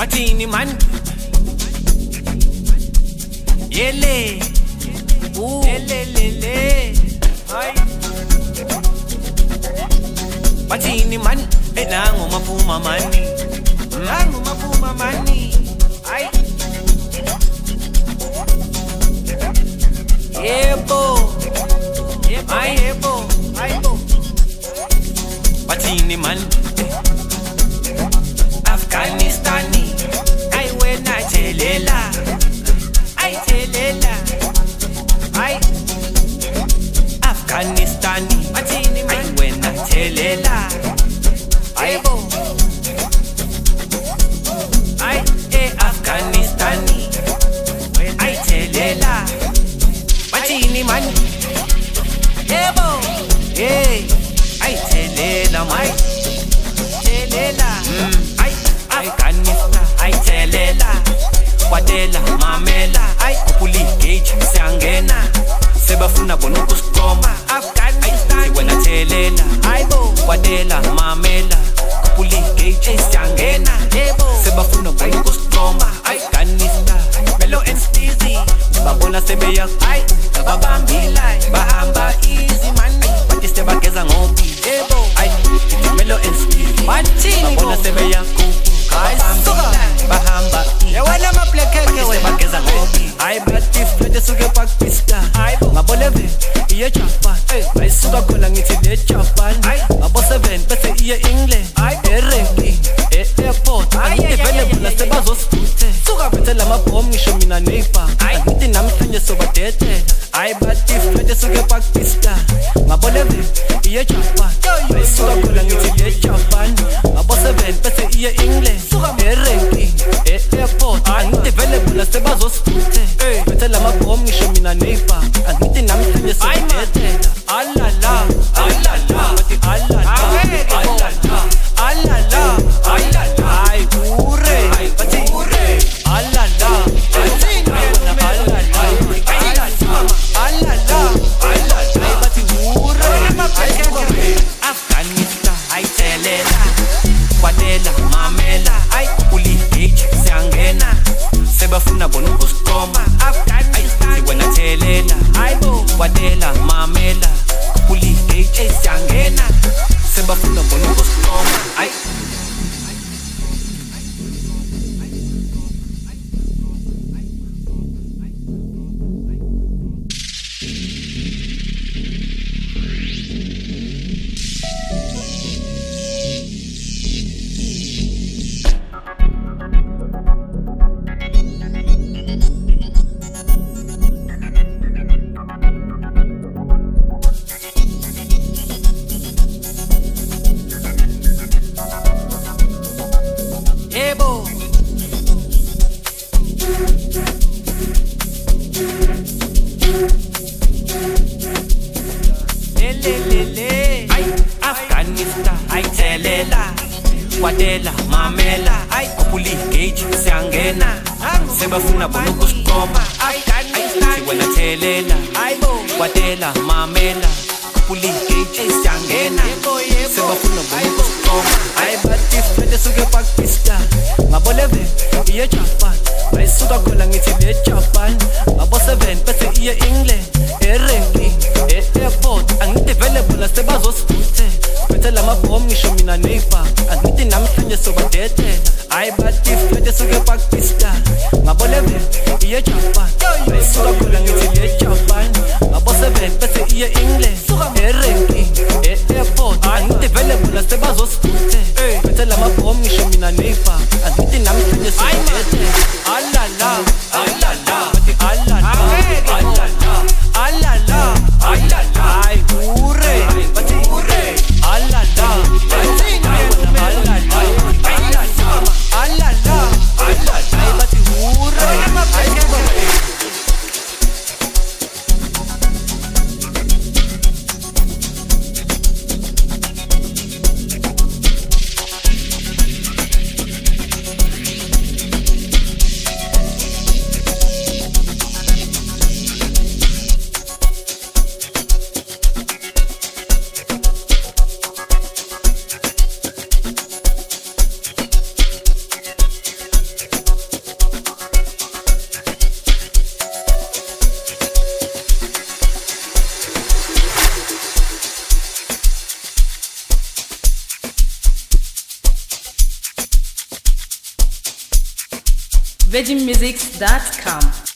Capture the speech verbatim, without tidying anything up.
bathini man yele u yele lele ay bathini man enango mafuma mani nango mafuma mani ay yebo yebo ay yebo aybo bathini man Afghanistani ay wena thelela ay thelela ay Afghanistani bathini ay wena thelela aybo ay eh Afghanistani ay thelela bathini man yebo hey ay thelela mai thelela ay Afghanistan ay thelela kwadela mamela ay kupuli gauge siyangena sebafuna bona ukusitoma Afghanistan wena thelela aybo kwadela mamela kupuli gauge siyangena yebo sebafuna bona ukusitoma Afghanistan Melo and Steezy babona sebeya ay babambila bahamba easy man bathi sebageza ngobi yebo ay Melo and Steezy bathini babona sebeya Ay suka bahamba yewena maplekeke wena bageza ngobi ay bathi flete suke pakpista ngaboleve iye Japan ay suka khona ngithi le Japan abo seven bese iye England erenki e-airport available sebazosiputhe suka phethe lamabhom ngisho mina neighbor ngithi namhlanje sobadethe ay bathi flete suke pakpista ngaboleve iye Japan ay suka khona ngithi le Japan abo seven bese iye England erenki e-airport angithi available sebazosiputhe phethe lamabhom ngisho mina neighbor angithi namhlanje sobadethe alala alala alala alala alala alala ay ure bathi ure alala alala alala alala alala bathi ure Afghanistan ay thelela kwadela mamela ay uli gauge siyangena sebafuna bona ukusitoma Afghanistan wena thelela aybo kwadela mamela uli gauge siyangena sebafuna bona ukusitoma ay Ebo Lelelele ay Afghanistan ay thelela kwadela mamela ay kupuli gauge siyangena sebafuna bona ukusitoma Afghanistan wena thelela aybo kwadela mamela kupuli gauge siyangena sebafuna bona ukusitoma ay bathi flete suke pakpista ngaboleve iye Japan ay suka khona ngithi le Japan abo seven bese iye England erenki e-airport angithi available sebazosiputhe phethe lamabhom ngisho mina neighbor angithi namhlanje sobadethe ay bathi flete suke pakpista ngaboleve iye Japan ay suka khona ngithi le Japan abo seven bese iye England erenki e-airport angithi available sebazosiputhe phethe lamabhom ngisho mina neighbor angithi namhlanje sobadethe alala alala alala alala alala alala ay ure bathi ure alala alala alala alala alala bathi ure virgin music dot com.